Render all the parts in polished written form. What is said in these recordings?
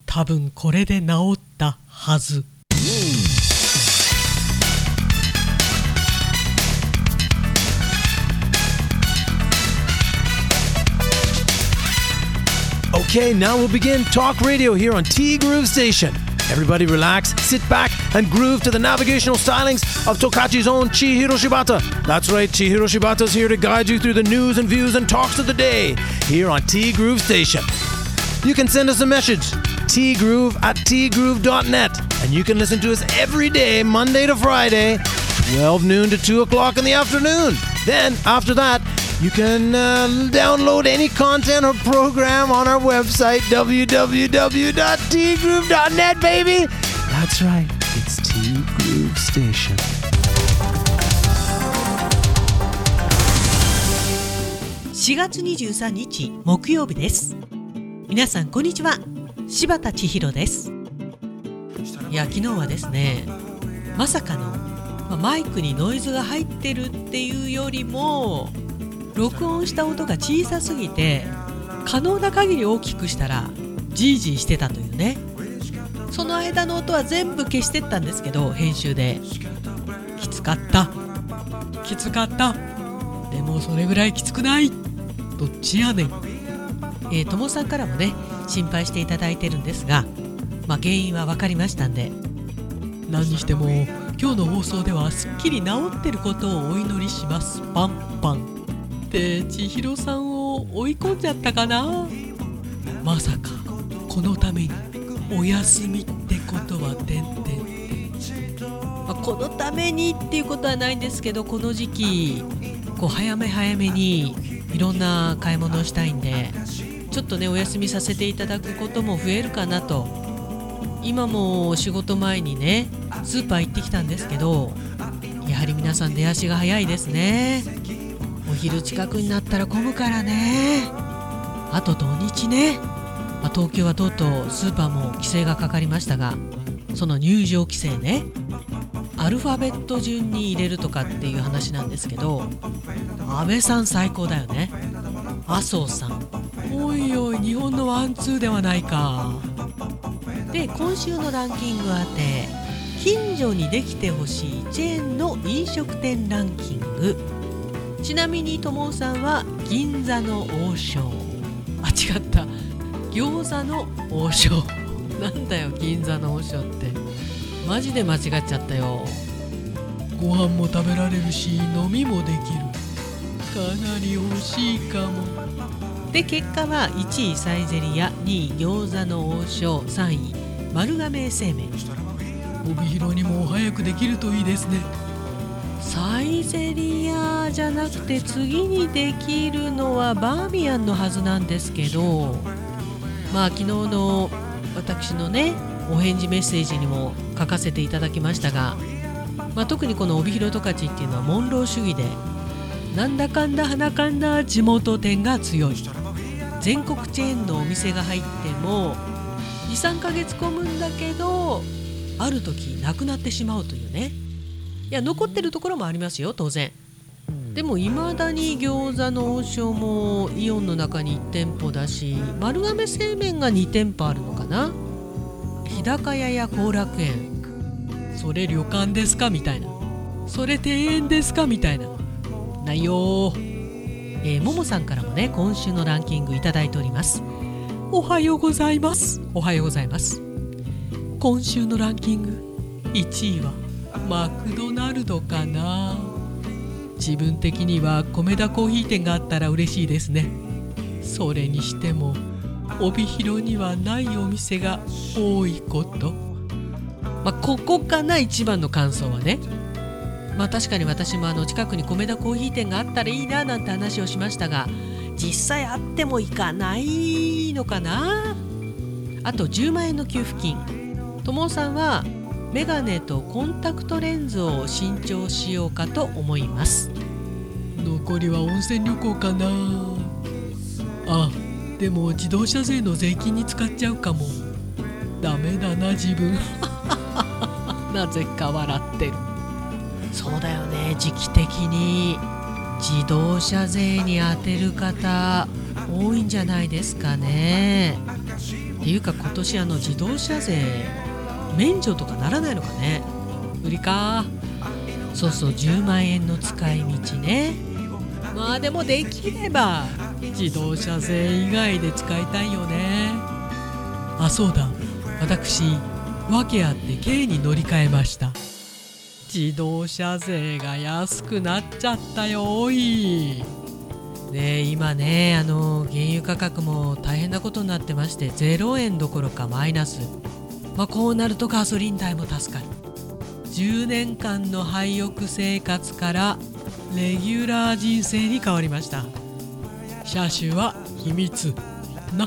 多分これで治ったはず。 Okay, now we'll begin Talk Radio here on T-Groove Station. Everybody relax, sit back, and groove to the navigational stylings of Tokachi's own Chihiro Shibata. That's right, Chihiro Shibata's here to guide you through the news and views and talks of the day here on T-Groove Station. You can send us a message, tgroove@tgroove.net, and you can listen to us every day, Monday to Friday, 12 noon to 2 o'clock in the afternoon. Then, after that, you can download any content or program on our website, www.tgroove.net, baby. That's right, it's T-Groove Station. 4月23日木曜日です。皆さんこんにちは、柴田千尋です。いや、昨日はですね、まさかの、マイクにノイズが入ってるっていうよりも録音した音が小さすぎて可能な限り大きくしたらジージーしてたというね。その間の音は全部消してったんですけど、編集できつかったでもそれぐらいきつくない、どっちやねん。ともさんからもね心配していただいてるんですが、原因は分かりましたんで、何にしても今日の放送ではすっきり治ってることをお祈りします。パンパンで千尋さんを追い込んじゃったかな。まさかこのためにお休みってことはこのためにっていうことはないんですけど、この時期早めにいろんな買い物をしたいんで、ちょっとねお休みさせていただくことも増えるかなと。今も仕事前にねスーパー行ってきたんですけど、やはり皆さん出足が早いですね。お昼近くになったら混むからね。あと土日ね、東京はとうとうスーパーも規制がかかりましたが、その入場規制ね、アルファベット順に入れるとかっていう話なんですけど、安倍さん最高だよね。麻生さん、おいおい日本のワンツーではないか。で、今週のランキング当て、近所にできてほしいチェーンの飲食店ランキング。ちなみにともさんは銀座の王将、違った、餃子の王将なんだよ銀座の王将って、マジで間違っちゃったよ。ご飯も食べられるし飲みもできる、かなり欲しいかも。で、結果は1位サイゼリヤ、2位餃子の王将、3位丸亀製麺。帯広にも早くできるといいですね。サイゼリヤじゃなくて次にできるのはバーミヤンのはずなんですけど、昨日の私のねお返事メッセージにも書かせていただきましたが、特にこの帯広十勝っていうのはモンロー主義で、なんだかんだ鼻かんだ地元店が強い。全国チェーンのお店が入っても 2,3 ヶ月混むんだけど、ある時なくなってしまうというね。いや、残ってるところもありますよ当然。でも未だに餃子の王将もイオンの中に1店舗だし、丸亀製麺が2店舗あるのかな。日高屋や後楽園、それ旅館ですかみたいな、それ庭園ですかみたいな、ないよ。ももさんからもね今週のランキングいただいております。おはようございます。おはようございます。今週のランキング1位はマクドナルドかな。自分的には米田コーヒー店があったら嬉しいですね。それにしても帯広にはないお店が多いこと、ここかな一番の感想はね。確かに私も近くに米田コーヒー店があったらいいななんて話をしましたが、実際あっても行かないのかな。あと10万円の給付金。ともさんはメガネとコンタクトレンズを新調しようかと思います。残りは温泉旅行かな。でも自動車税の税金に使っちゃうかも。ダメだな自分なぜか笑ってる。そうだよね、時期的に自動車税に当てる方多いんじゃないですかね。 っていうか今年自動車税免除とかならないのかね。無理か。そうそう、10万円の使い道ね。まあでもできれば自動車税以外で使いたいよね。あ、そうだ、私訳あって軽に乗り換えました。自動車税が安くなっちゃったよ。おいね、今ね原油価格も大変なことになってまして、0円どころかマイナス。こうなるとガソリン代も助かる。10年間の廃屋生活からレギュラー人生に変わりました。車種は秘密な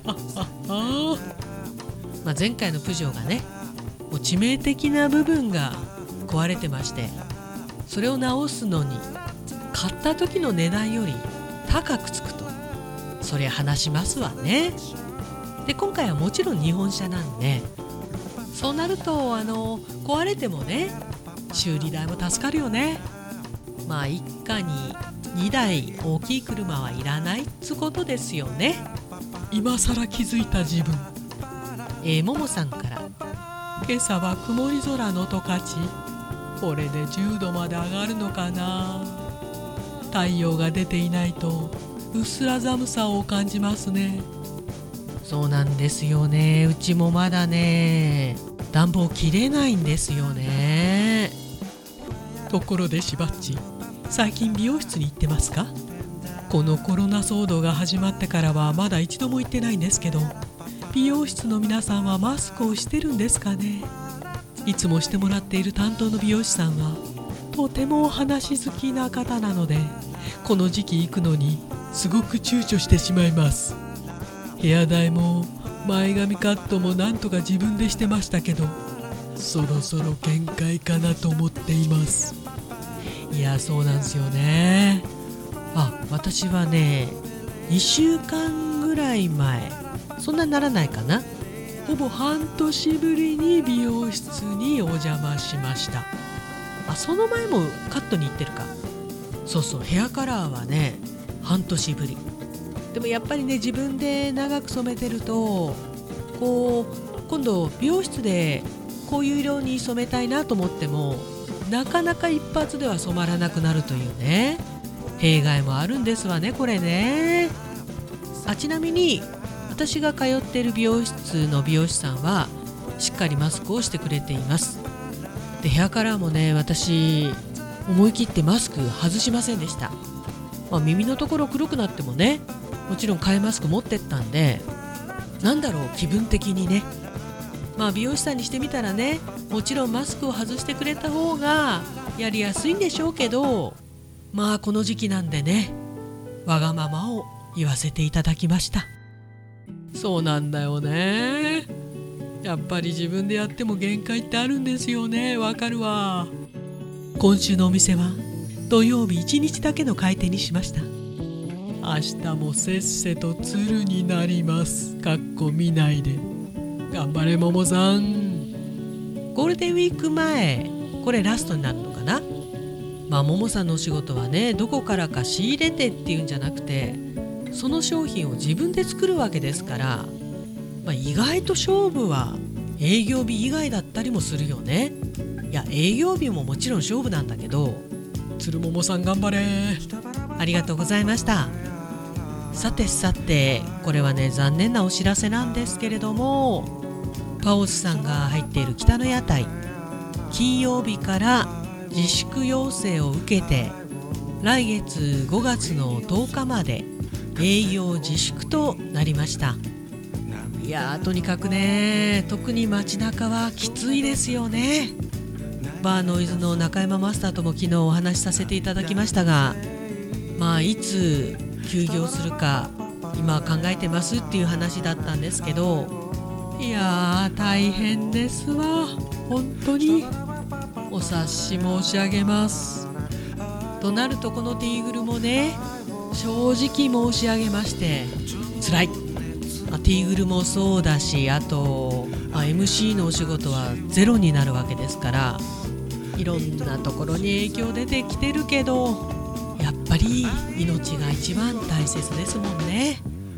前回のプジョーがね、もう致命的な部分が壊れてまして、それを直すのに買った時の値段より高くつくと、そりゃ話しますわね。で今回はもちろん日本車なんで、そうなると壊れてもね、修理代も助かるよね。一家に2台大きい車はいらないっつことですよね。今さら気づいた自分。ももさんから、今朝は曇り空の十勝、これで10度まで上がるのかな。太陽が出ていないとうっすら寒さを感じますね。そうなんですよね。うちもまだね暖房切れないんですよね。ところでしばっち、最近美容室に行ってますか？このコロナ騒動が始まってからはまだ一度も行ってないんですけど、美容室の皆さんはマスクをしてるんですかね。いつもしてもらっている担当の美容師さんはとてもお話好きな方なので、この時期行くのにすごく躊躇してしまいます。ヘア台も前髪カットもなんとか自分でしてましたけど、そろそろ限界かなと思っています。いや、そうなんですよね。私はね2週間ぐらい前、そんなにならないかな、ほぼ半年ぶりに美容室にお邪魔しました。その前もカットに行ってるか。そうそう、ヘアカラーはね半年ぶり。でもやっぱりね、自分で長く染めてると今度美容室でこういう色に染めたいなと思っても、なかなか一発では染まらなくなるというね、弊害もあるんですわね、これね。ちなみに私が通っている美容室の美容師さんはしっかりマスクをしてくれています。でヘアカラーもね、私思い切ってマスク外しませんでした。耳のところ黒くなってもね、もちろん替えマスク持ってったんで、気分的にね、美容師さんにしてみたらね、もちろんマスクを外してくれた方がやりやすいんでしょうけど、この時期なんでね、わがままを言わせていただきました。そうなんだよね。やっぱり自分でやっても限界ってあるんですよね。わかるわ。今週のお店は土曜日1日だけの開店にしました。明日もせっせと鶴になります。見ないで。頑張れももさん。ゴールデンウィーク前、これラストになるのかな。ももさんのお仕事はね、どこからか仕入れてっていうんじゃなくて、その商品を自分で作るわけですから、意外と勝負は営業日以外だったりもするよね。いや、営業日ももちろん勝負なんだけど、鶴ももさん頑張れ。ありがとうございました。さて、これはね、残念なお知らせなんですけれども、パオスさんが入っている北の屋台、金曜日から自粛要請を受けて、来月5月の10日まで営業自粛となりました。いやー、とにかくね、特に街中はきついですよね。バーノイズの中山マスターとも昨日お話しさせていただきましたが、いつ休業するか今考えてますっていう話だったんですけど、いやー大変ですわ。本当にお察し申し上げます。となると、このティーグルもね、正直申し上げまして辛い。ティーグルもそうだし、あと、MC のお仕事はゼロになるわけですから、いろんなところに影響出てきてるけど、やっぱり命が一番大切ですもんね。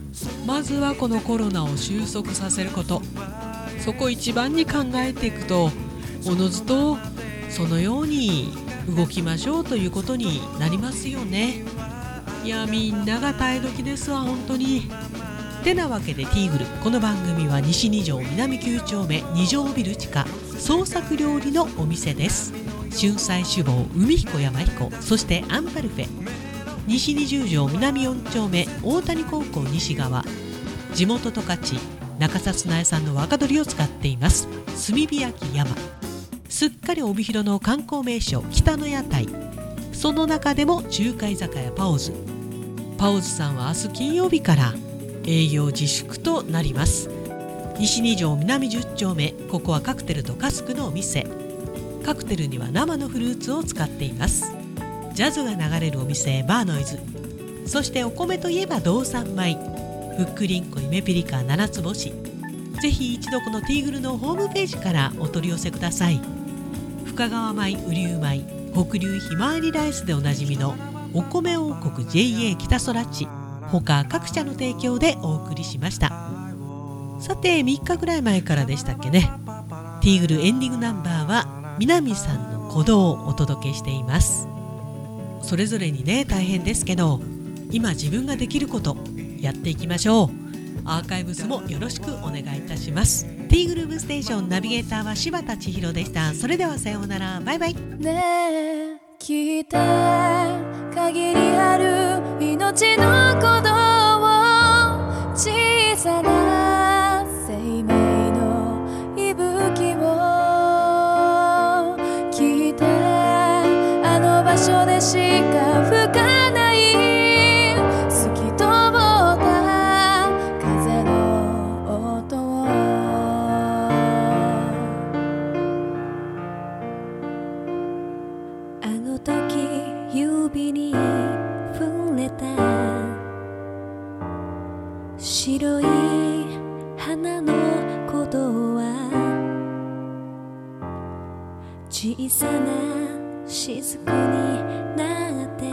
まずはこのコロナを収束させること、そこを一番に考えていくと、おのずとそのように動きましょうということになりますよね。いや、みんなが耐え時ですわ、本当に。てなわけでティーグル、この番組は西2条南9丁目2条ビル地下創作料理のお店です。春菜酒坊海彦山彦、そしてアンパルフェ、西20条南4丁目大谷高校西側、地元十勝中札内産の若鶏を使っています炭火焼き山。すっかり帯広の観光名所北の屋台、その中でも中華居酒屋パオズ。パオズさんは明日金曜日から営業自粛となります。西2条南10丁目、ここはカクテルとカスクのお店。カクテルには生のフルーツを使っています。ジャズが流れるお店バーノイズ。そしてお米といえば道産米、ふっくりんこ夢ピリカ7つ星。ぜひ一度このティーグルのホームページからお取り寄せください。深川米、雨竜米、北流ひまわりライスでおなじみのお米王国 JA 北空地、他各社の提供でお送りしました。さて3日ぐらい前からでしたっけね、ティーグルエンディングナンバーは南さんの鼓動をお届けしています。それぞれにね大変ですけど、今自分ができることやっていきましょう。アーカイブスもよろしくお願いいたします。ティーグルーブステーションナビゲーターは柴田千尋でした。それではさようなら、バイバイ。 ねえ聞いて、限りある命の鼓動を、小さな生命の息吹を聞いて、あの場所でしか吹かない透き通った風の音を、あの時指に触れた白い花の鼓動は、小さな雫になって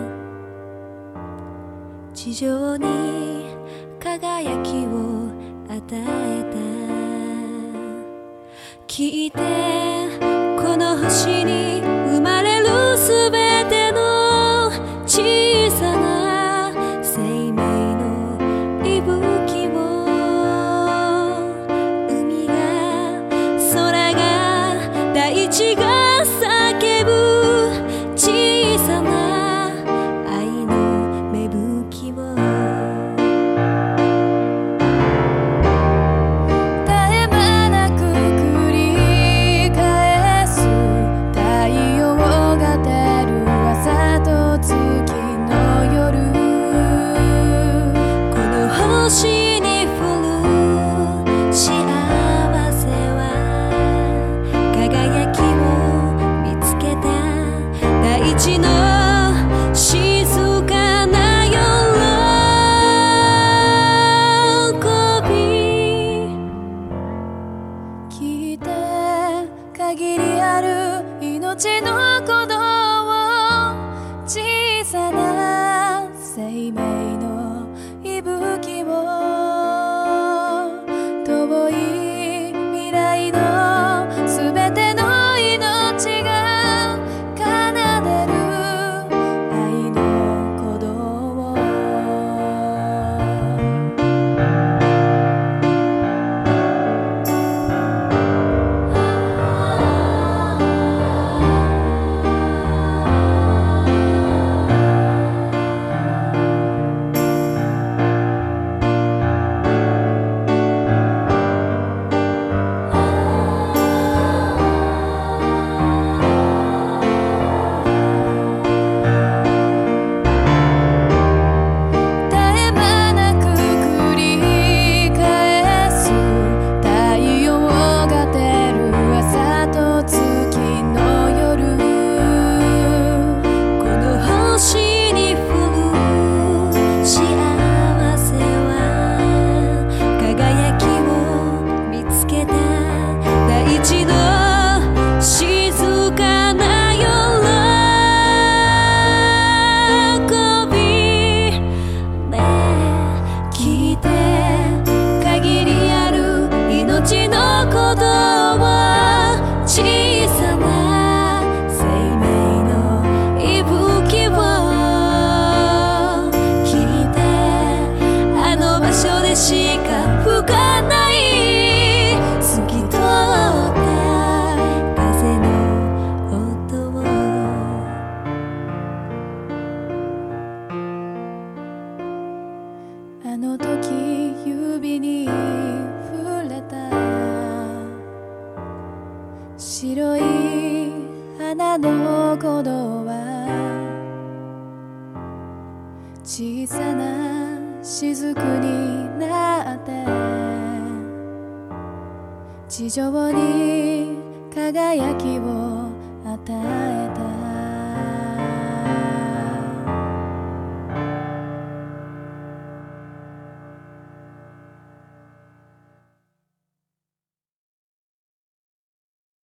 地上に輝きを与えた。聞いて、この星に生まれるすべての小さな生命の息吹を、海が空が大地が叫ぶ小さな愛の芽吹きを、絶え間なく繰り返す太陽が照る朝と月の夜、この星に降る幸せは、輝きを見つけた大地の静かな喜び。聞いて、限りある命の鼓動を、小さな生命の息吹を、遠い未来のすべての命が奏でる愛の鼓動を、聞いて白い花の鼓動は小さな雫になって地上に輝きを与えた